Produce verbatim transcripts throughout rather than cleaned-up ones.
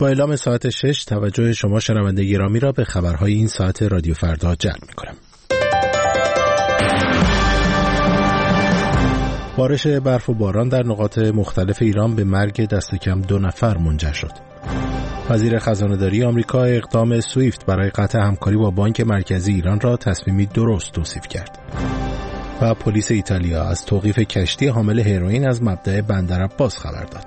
با اعلام ساعت شش توجه شما شنونده گرامی را به خبرهای این ساعت رادیو فردا جلب می‌کنم. بارش برف و باران در نقاط مختلف ایران به مرگ دست کم دو نفر منجر شد. وزیر خزانه‌داری آمریکا اقدام سویفت برای قطع همکاری با بانک مرکزی ایران را تصمیمی درست توصیف کرد. و پلیس ایتالیا از توقیف کشتی حامل هروئین از مبدأ بندرعباس خبر داد.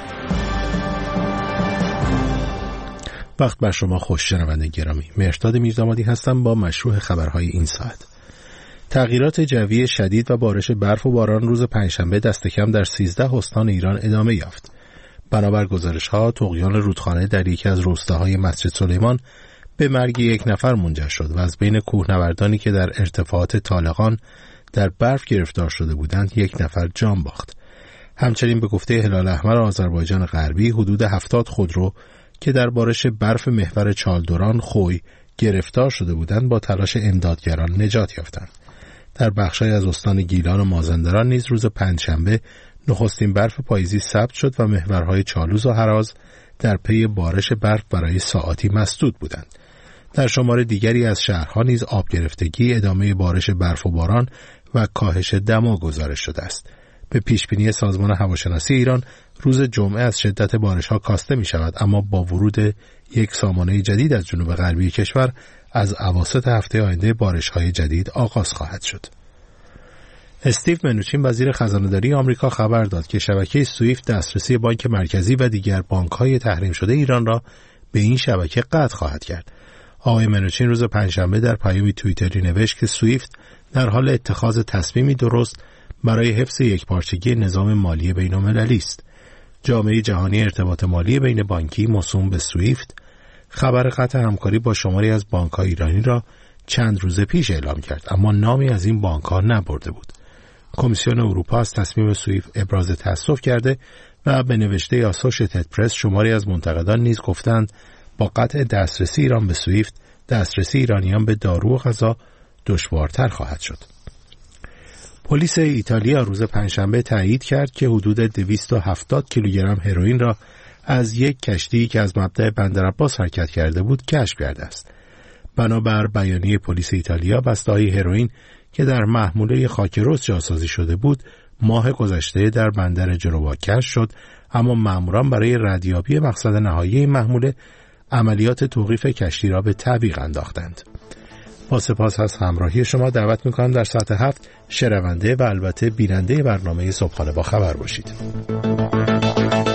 وقت بر شما خوش شنونده گرامی. مهرداد میردامادی هستم با مشروع خبرهای این ساعت. تغییرات جوی شدید و بارش برف و باران روز پنجشنبه دست کم در سیزده استان ایران ادامه یافت. بنابر گزارش‌ها طغیان رودخانه در یکی از روستاهای مسجد سلیمان به مرگ یک نفر منجر شد و از بین کوهنوردانی که در ارتفاعات طالقان در برف گرفتار شده بودند یک نفر جان باخت. همچنین به گفته هلال احمر آذربایجان غربی حدود هفتاد خودرو که در بارش برف محور چالدوران خوی گرفتار شده بودند با تلاش امدادگران نجات یافتند. در بخشای از استان گیلان و مازندران نیز روز پنجشنبه نخستین برف پاییزی ثبت شد و محورهای چالوس و هراز در پی بارش برف برای ساعاتی مسدود بودند. در شمار دیگری از شهرها نیز آب گرفتگی، ادامه بارش برف و باران و کاهش دما گزارش شده است. به پیشبینی سازمان هواشناسی ایران روز جمعه از شدت بارش‌ها کاسته می شود، اما با ورود یک سامانه جدید از جنوب غربی کشور از اواسط هفته آینده بارش‌های جدید آغاز خواهد شد. استیو منوچین وزیر خزانه‌داری آمریکا خبر داد که شبکه سویفت دسترسی بانک مرکزی و دیگر بانک‌های تحریم شده ایران را به این شبکه قطع خواهد کرد. آقای منوچین روز پنجشنبه در پیامی توییتری نوشت که سویفت در حال اتخاذ تصمیمی درست برای حفظ یکپارچگی نظام مالی بین‌المللی است. جامعه جهانی ارتباط مالی بین بانکی موسوم به سویفت خبر قطع همکاری با شماری از بانک‌های ایرانی را چند روز پیش اعلام کرد، اما نامی از این بانک‌ها نبرده بود. کمیسیون اروپا از تصمیم سویفت ابراز تأسف کرده و به نوشته آسوشیتد پرس شماری از منتقدان نیز گفتند با قطع دسترسی ایران به سویفت دسترسی ایرانیان به دارو و غذا دشوارتر خواهد شد. پلیس ایتالیا روز پنجشنبه تایید کرد که حدود دویست و هفتاد کیلوگرم هروئین را از یک کشتی که از مبدأ بندرعباس حرکت کرده بود کشف کرده است. بنابر بیانیه پلیس ایتالیا بسته‌های هروئین که در محموله خاکرس جاسازی شده بود ماه گذشته در بندر جنوا کشف شد، اما ماموران برای ردیابی مقصد نهایی این محموله عملیات توقیف کشتی را به تعویق انداختند. با سپاس از همراهی شما دعوت می‌کنم در ساعت هفت شنونده و البته بیننده برنامه صبحانه با خبر باشید.